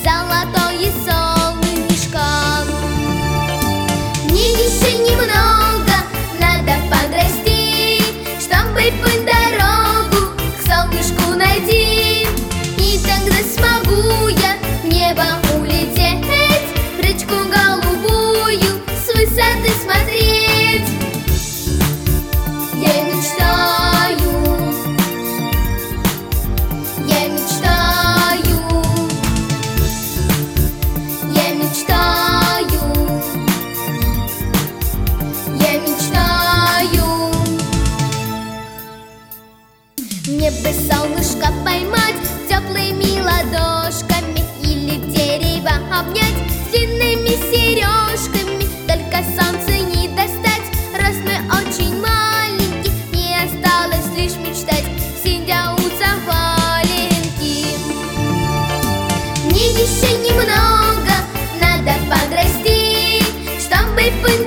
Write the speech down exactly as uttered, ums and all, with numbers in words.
золотое солнышко. Мне еще немного надо подрасти, чтобы путь дорогу к солнышку найти. И тогда смогу я в небо улететь, речку голубую с высоты смотреть. Я мечтаю, я мечтаю, я мечтаю, я мечтаю. Мне бы солнышко поймать теплыми ладошками или дерево обнять с длинными сережками. Только солнце не достать, раз мы очень маленькие. Мне осталось лишь мечтать, сидя у заваленки. Мне еще немного надо подрасти, чтобы пыль